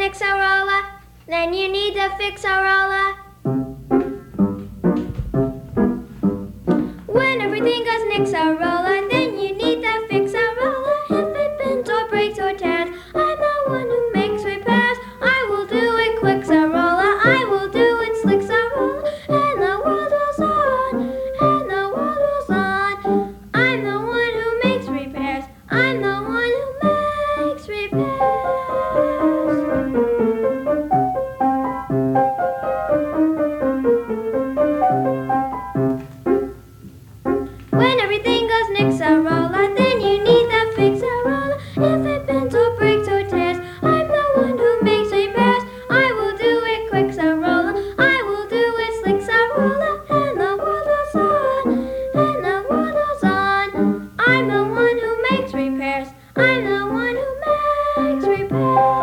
Nixarola, then you need the Fixarola. When everything goes Nixarola, then you need the Fixarola. If it bends or breaks or tears, I'm the one who makes repairs. I will do it Quicksarola, I will do it Slicksarola, and the world goes on, and the world goes on. I'm the one who makes repairs, I'm the one who makes repairs. When everything goes Nixarola, then you need the Fixarola. If it bends or breaks or tears, I'm the one who makes repairs. I will do it Quicksarola, I will do it Slicksarola, and the world goes on, and the world goes on. I'm the one who makes repairs, I'm the one who makes repairs.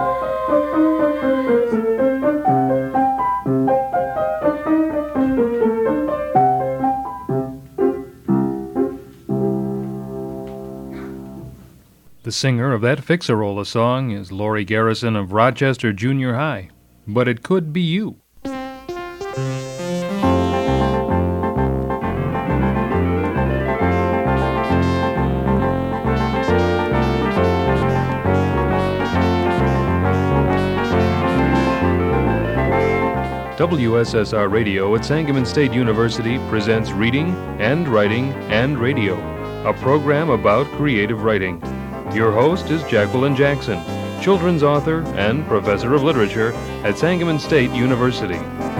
The singer of that Fixarola song is Lori Garrison of Rochester Junior High. But it could be you. WSSR Radio at Sangamon State University presents Reading and Writing and Radio, a program about creative writing. Your host is Jacqueline Jackson, children's author and professor of literature at Sangamon State University.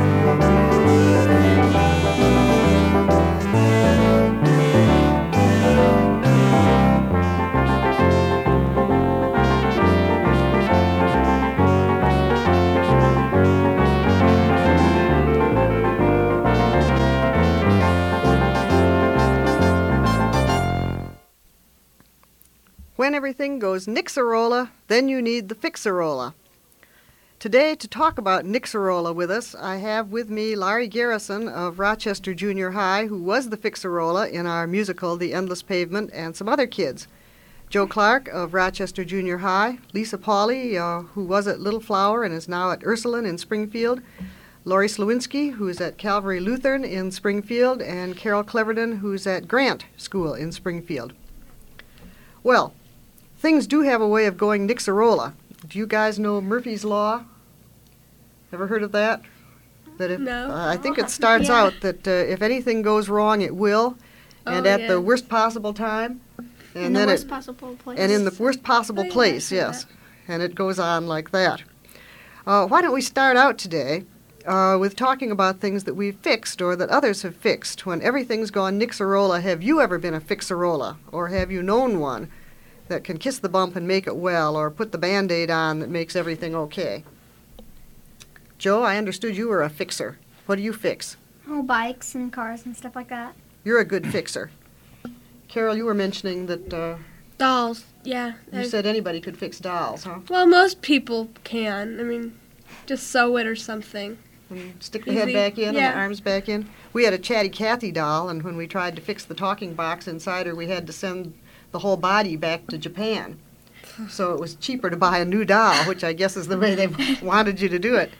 When everything goes Nixarola, then you need the Fixarola. Today, to talk about Nixarola with us, I have with me Lori Garrison of Rochester Junior High, who was the Fixarola in our musical The Endless Pavement, and some other kids. Joe Clark of Rochester Junior High, Lisa Pauley, who was at Little Flower and is now at Ursuline in Springfield, Lori Slowinski, who's at Calvary Lutheran in Springfield, and Carol Cleverdon, who's at Grant School in Springfield. Well, things do have a way of going Nixarola. Do you guys know Murphy's Law? Ever heard of that? No. I think it starts out that if anything goes wrong, it will, and at the worst possible time. And in then the worst possible place. And in the worst possible place, yes. And it goes on like that. Why don't we start out today with talking about things that we've fixed or that others have fixed. When everything's gone Nixarola, have you ever been a Fixarola? Or have you known one that can kiss the bump and make it well, or put the Band-Aid on that makes everything okay? Joe, I understood you were a fixer. What do you fix? Oh, bikes and cars and stuff like that. You're a good fixer. Carol, you were mentioning that Dolls, yeah. you said anybody could fix dolls, huh? Well, most people can. I mean, just sew it or something. And stick the head back in and the arms back in. We had a Chatty Cathy doll, and when we tried to fix the talking box inside her, we had to send the whole body back to Japan. So it was cheaper to buy a new doll, which I guess is the way they wanted you to do it.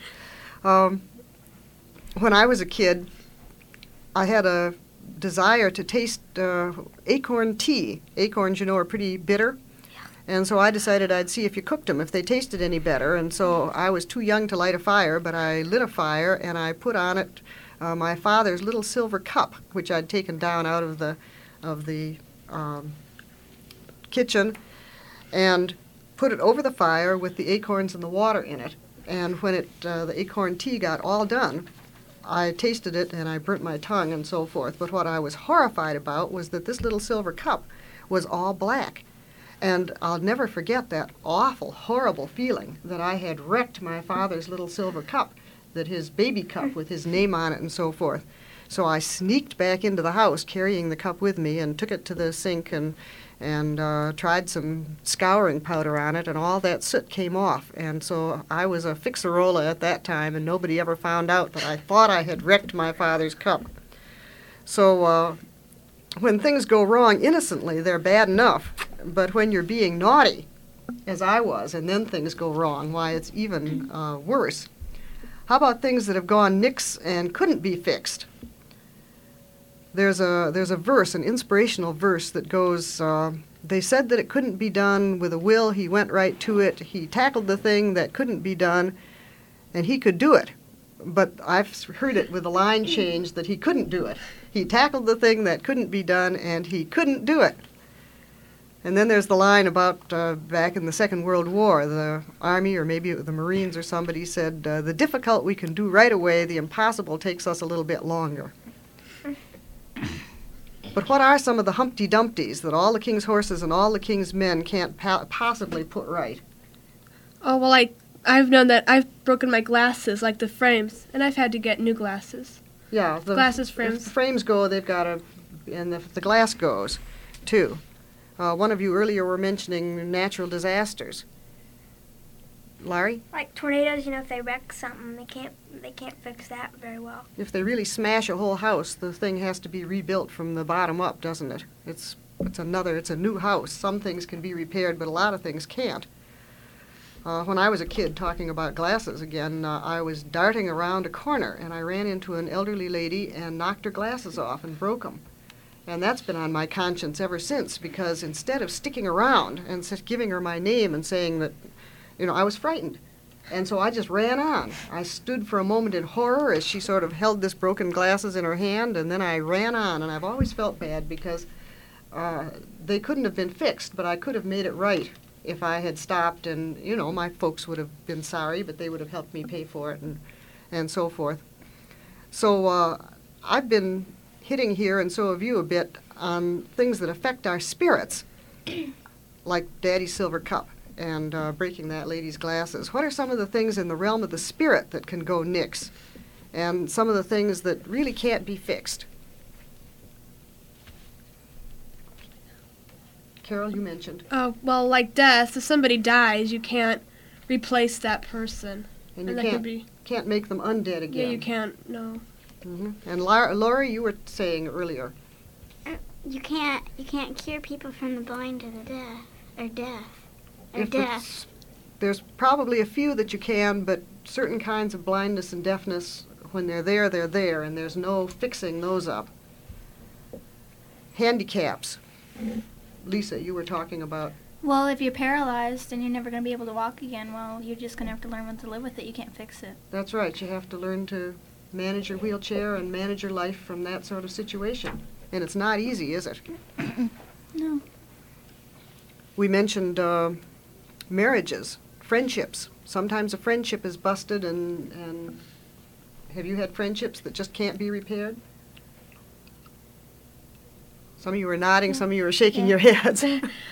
When I was a kid, I had a desire to taste acorn tea. Acorns, you know, are pretty bitter. And so I decided I'd see if you cooked them, if they tasted any better. And so I was too young to light a fire, but I lit a fire and I put on it my father's little silver cup, which I'd taken down out of the kitchen, and put it over the fire with the acorns and the water in it. And when the acorn tea got all done, I tasted it and I burnt my tongue and so forth. But what I was horrified about was that this little silver cup was all black. And I'll never forget that awful, horrible feeling that I had wrecked my father's little silver cup, that his baby cup with his name on it and so forth. So I sneaked back into the house carrying the cup with me and took it to the sink and tried some scouring powder on it, and all that soot came off. And so I was a Fixarola at that time, and nobody ever found out that I thought I had wrecked my father's cup. So when things go wrong innocently, they're bad enough. But when you're being naughty, as I was, and then things go wrong, why it's even worse. How about things that have gone nix and couldn't be fixed? There's a verse, an inspirational verse that goes, they said that it couldn't be done with a will. He went right to it. He tackled the thing that couldn't be done, and he could do it. But I've heard it with a line change that he couldn't do it. He tackled the thing that couldn't be done, and he couldn't do it. And then there's the line about back in the Second World War, the Army, or maybe the Marines or somebody said, the difficult we can do right away, the impossible takes us a little bit longer. But what are some of the Humpty Dumpties that all the king's horses and all the king's men can't possibly put right? Oh, well, I've known that I've broken my glasses, like the frames, and I've had to get new glasses. Yeah, Glasses, frames. If the frames go, they've got to, and if the glass goes, too. One of you earlier were mentioning natural disasters. Larry? Like tornadoes, if they wreck something, they can't fix that very well. If they really smash a whole house, the thing has to be rebuilt from the bottom up, doesn't it? It's a new house. Some things can be repaired, but a lot of things can't. When I was a kid, talking about glasses again, I was darting around a corner, and I ran into an elderly lady and knocked her glasses off and broke them. And that's been on my conscience ever since, because instead of sticking around and giving her my name and saying that, I was frightened. And so I just ran on. I stood for a moment in horror as she sort of held this broken glasses in her hand, and then I ran on. And I've always felt bad because they couldn't have been fixed, but I could have made it right if I had stopped, and, my folks would have been sorry, but they would have helped me pay for it and so forth. So I've been hitting here, and so have you a bit, on things that affect our spirits, like Daddy's silver cup and breaking that lady's glasses. What are some of the things in the realm of the spirit that can go nix, and some of the things that really can't be fixed? Carol, you mentioned. Oh, well, like death. If somebody dies, you can't replace that person. And you can't make them undead again. Yeah, you can't, no. Mm-hmm. And Laurie, you were saying earlier. You can't cure people from the blind to the death. There's probably a few that you can, but certain kinds of blindness and deafness, when they're there, and there's no fixing those up. Handicaps. Lisa, you were talking about. Well, if you're paralyzed and you're never going to be able to walk again, well, you're just going to have to learn to live with it. You can't fix it. That's right. You have to learn to manage your wheelchair and manage your life from that sort of situation. And it's not easy, is it? No. We mentioned marriages, friendships. Sometimes a friendship is busted, and have you had friendships that just can't be repaired? Some of you were nodding, some of you were shaking your heads.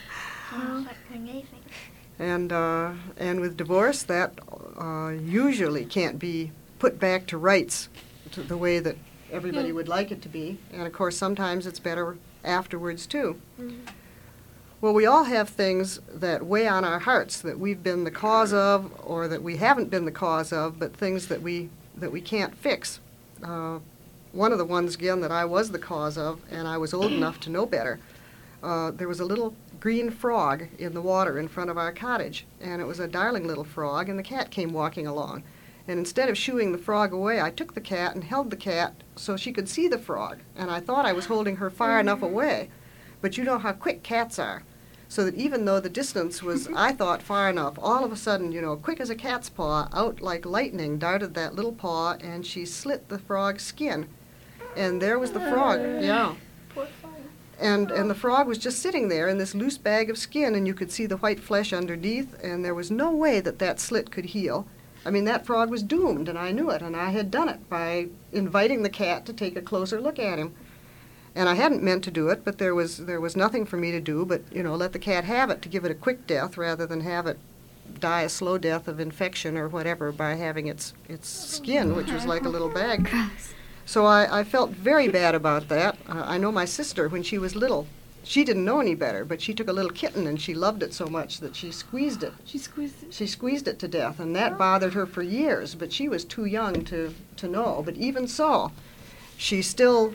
And with divorce, that usually can't be put back to rights to the way that everybody would like it to be. And of course, sometimes it's better afterwards too. Mm-hmm. Well, we all have things that weigh on our hearts that we've been the cause of, or that we haven't been the cause of, but things that we can't fix. One of the ones, again, that I was the cause of, and I was old enough to know better, there was a little green frog in the water in front of our cottage, and it was a darling little frog, and the cat came walking along. And instead of shooing the frog away, I took the cat and held the cat so she could see the frog, and I thought I was holding her far enough away. But you know how quick cats are, so that even though the distance was, I thought, far enough, all of a sudden, quick as a cat's paw, out like lightning darted that little paw, and she slit the frog's skin. And there was the frog, yeah. Poor frog. And the frog was just sitting there in this loose bag of skin, and you could see the white flesh underneath, and there was no way that slit could heal. I mean, that frog was doomed, and I knew it, and I had done it by inviting the cat to take a closer look at him. And I hadn't meant to do it, but there was nothing for me to do but, let the cat have it, to give it a quick death rather than have it die a slow death of infection or whatever by having its skin, which was like a little bag. So I felt very bad about that. I know my sister, when she was little, she didn't know any better, but she took a little kitten and she loved it so much that she squeezed it. She squeezed it to death, and that bothered her for years, but she was too young to know. But even so, she still,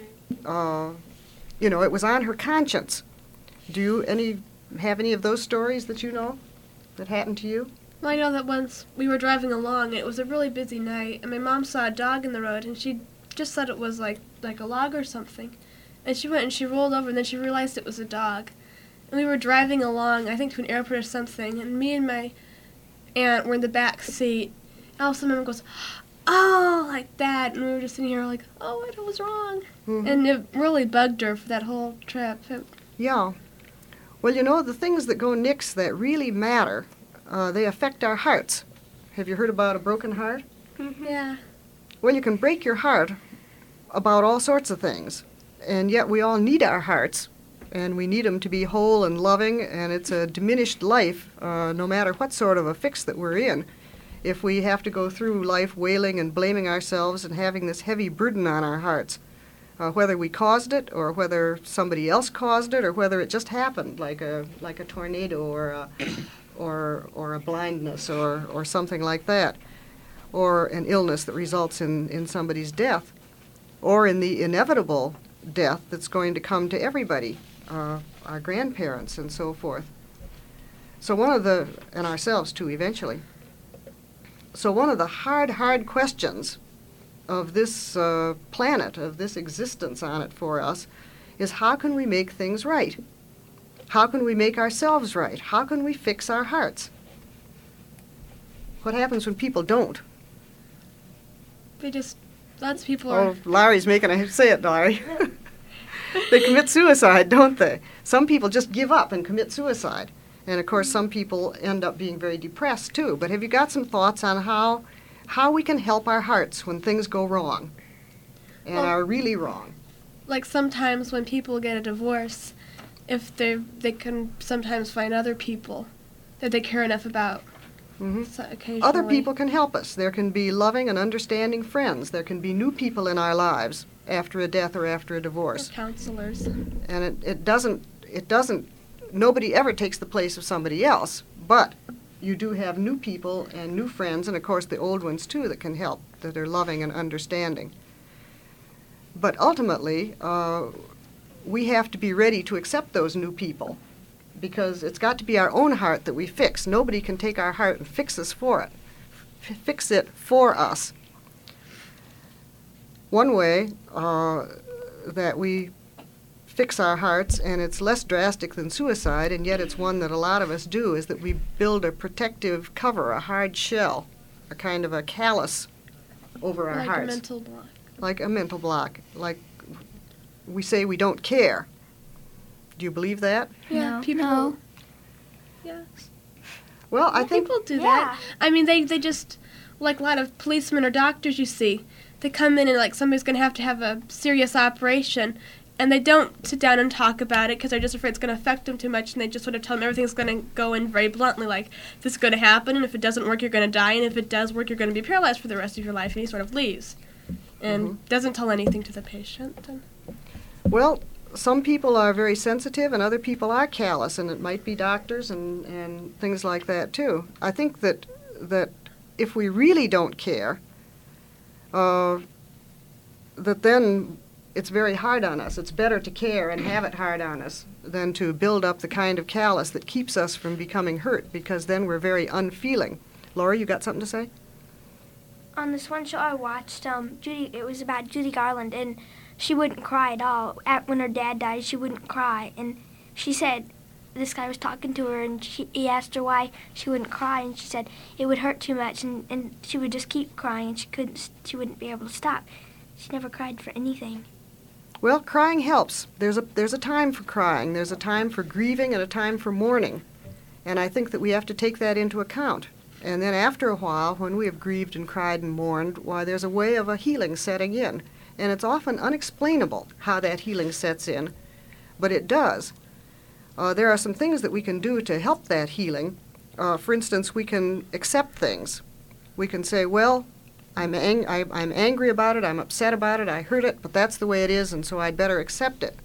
it was on her conscience. Do you have any of those stories that you know? that happened to you? Well, I know that once we were driving along, and it was a really busy night, and my mom saw a dog in the road, and she just said it was like a log or something. And she went and she rolled over, and then she realized it was a dog. And we were driving along, I think to an airport or something, and me and my aunt were in the back seat. And all of a sudden, Mom goes, "Oh," like that, and we were just sitting here like, "Oh, what was wrong?" Mhm. And it really bugged her for that whole trip. Yeah. Well, you know, the things that go nicks that really matter, they affect our hearts. Have you heard about a broken heart? Yeah. Well, you can break your heart about all sorts of things, and yet we all need our hearts, and we need them to be whole and loving, and it's a diminished life, no matter what sort of a fix that we're in. If we have to go through life wailing and blaming ourselves and having this heavy burden on our hearts, whether we caused it or whether somebody else caused it or whether it just happened, like a tornado or a blindness or something like that, or an illness that results in somebody's death, or in the inevitable death that's going to come to everybody, our grandparents and so forth. So and ourselves too eventually. So one of the hard questions of this planet, of this existence on it for us, is how can we make things right? How can we make ourselves right? How can we fix our hearts? What happens when people don't? Lots of people are... Oh, Larry's making a... Say it, Larry. They commit suicide, don't they? Some people just give up and commit suicide. And, of course, some people end up being very depressed, too. But have you got some thoughts on how we can help our hearts when things go wrong and are really wrong? Like sometimes when people get a divorce, if they can sometimes find other people that they care enough about. Mm-hmm. So occasionally. Other people can help us. There can be loving and understanding friends. There can be new people in our lives after a death or after a divorce. Or counselors. And it doesn't, nobody ever takes the place of somebody else, but you do have new people and new friends, and of course the old ones too that can help, that are loving and understanding. But ultimately, we have to be ready to accept those new people, because it's got to be our own heart that we fix. Nobody can take our heart and fix it for us. One way that we fix our hearts, and it's less drastic than suicide, and yet it's one that a lot of us do, is that we build a protective cover, a hard shell, a kind of a callus over our Like hearts. a mental block. Like a mental block. Like we say we don't care. Do you believe that? Yeah, No. people. No. Yeah. Well, I think People do Yeah. that. I mean, they just, like a lot of policemen or doctors you see, they come in and like somebody's going to have a serious operation, and they don't sit down and talk about it because they're just afraid it's going to affect them too much, and they just sort of tell them everything's going to go in very bluntly, like, this is going to happen, and if it doesn't work, you're going to die, and if it does work, you're going to be paralyzed for the rest of your life, and he sort of leaves and doesn't tell anything to the patient. And well, some people are very sensitive and other people are callous, and it might be doctors and things like that too. I think that if we really don't care, that then it's very hard on us. It's better to care and have it hard on us than to build up the kind of callus that keeps us from becoming hurt, because then we're very unfeeling. Laura, you got something to say? On this one show I watched, it was about Judy Garland, and she wouldn't cry at all. When her dad died, she wouldn't cry, and she said this guy was talking to her, and he asked her why she wouldn't cry, and she said it would hurt too much, and she would just keep crying, and she wouldn't be able to stop. She never cried for anything. Well, crying helps. There's a time for crying. There's a time for grieving and a time for mourning. And I think that we have to take that into account. And then after a while, when we have grieved and cried and mourned, why, there's a way of a healing setting in. And it's often unexplainable how that healing sets in, but it does. There are some things that we can do to help that healing. For instance, we can accept things. We can say, well, I'm angry about it, I'm upset about it, I hurt it, but that's the way it is, and so I'd better accept it.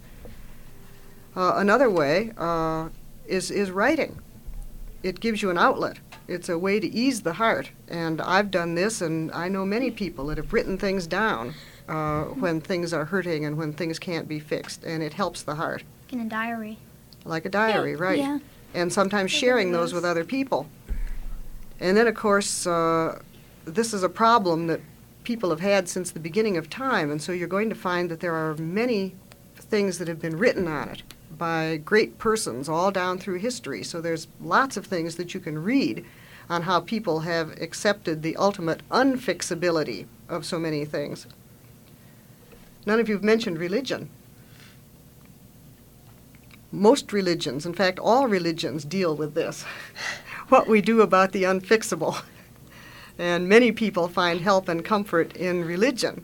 Another way is writing. It gives you an outlet. It's a way to ease the heart, and I've done this, and I know many people that have written things down when things are hurting and when things can't be fixed, and it helps the heart. In a diary. Like a diary, right. Yeah. And sometimes sharing those with other people And then, of course, this is a problem that people have had since the beginning of time, and so you're going to find that there are many things that have been written on it by great persons all down through history. So there's lots of things that you can read on how people have accepted the ultimate unfixability of so many things. None of you have mentioned religion. Most religions, in fact, all religions deal with this, what we do about the unfixable. And many people find help and comfort in religion.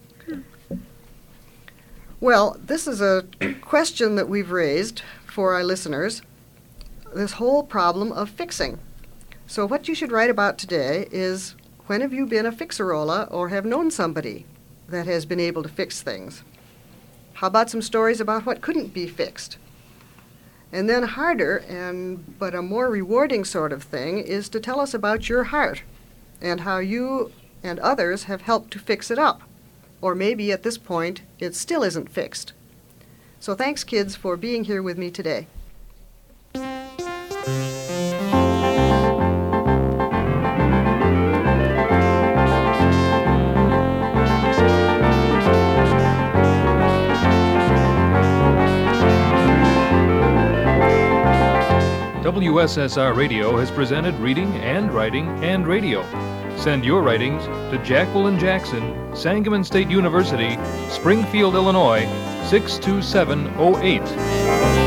Well, this is a question that we've raised for our listeners, this whole problem of fixing. So what you should write about today is, when have you been a fixerola or have known somebody that has been able to fix things? How about some stories about what couldn't be fixed? And then harder, but a more rewarding sort of thing, is to tell us about your heart and how you and others have helped to fix it up. Or maybe at this point, it still isn't fixed. So thanks, kids, for being here with me today. WSSR Radio has presented Reading and Writing and Radio. Send your writings to Jacqueline Jackson, Sangamon State University, Springfield, Illinois, 62708.